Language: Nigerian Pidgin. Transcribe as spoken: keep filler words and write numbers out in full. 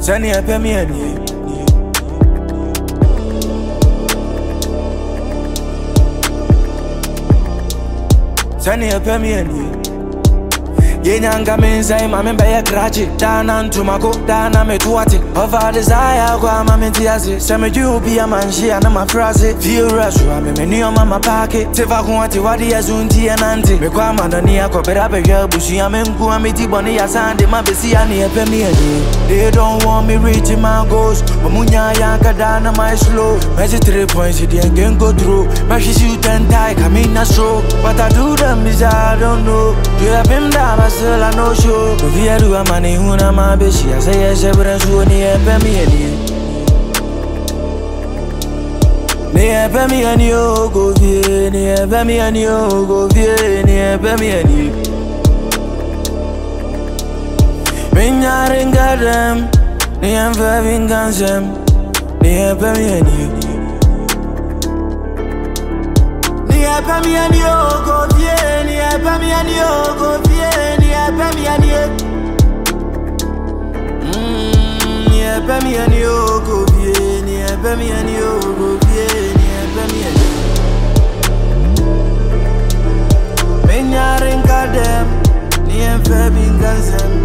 Sani epe mi eni. Sani epe mi eni. Yenyanga menzai mame mbaya krachi Dana ntumako, dana metuati Over desire kwa mame tiazi Seme juu pia manjia na mafrazi Feel rush wa meme niyo mama pake Tefa kuwati wadi ya zunti ya nanti Mekwa mandani ya kopera peke bushi ya mengu wa miti boni ya sande Mabesi ya ni epe mi eni. They don't want me reaching my goals Mamunya yanka dana my slow Magic three points it ain't go through Mashi shoot and tie kamina stroke What I do them is I don't know Do you have him down still I know show. If you do a money, who na my bitch, I say yes, every show ni epe mi eni. Ni epe mi eni o go vie, ni epe mi eni o go vie, ni epe mi eni. Minya ringa dem, ni emfe vingansem, ni epe mi eni. Ni epe mi eni o go vie, ni epe mi eni o go vie. Mmm, ni epe mi eni o go vie, ni epe mi eni o go vie, ni epe mi eni. Minya ringa dem, ni emfe bingansem.